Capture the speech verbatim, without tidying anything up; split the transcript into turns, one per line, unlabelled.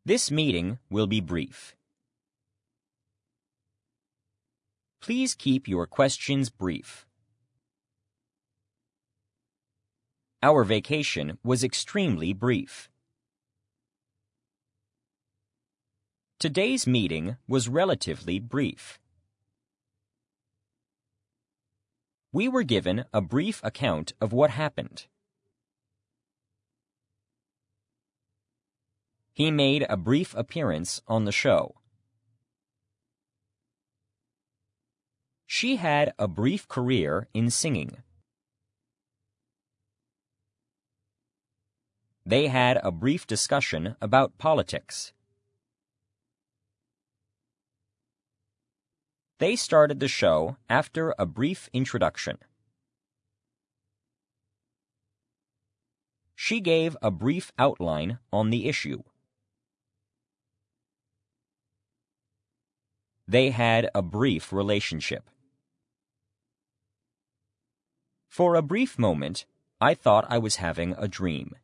This meeting will be brief. Please keep your questions brief. Our vacation was extremely brief. Today's meeting was relatively brief. We were given a brief account of what happened. He made a brief appearance on the show. She had a brief career in singing. They had a brief discussion about politics. They started the show after a brief introduction. She gave a brief outline on the issue. They had a brief relationship. For a brief moment, I thought I was having a dream.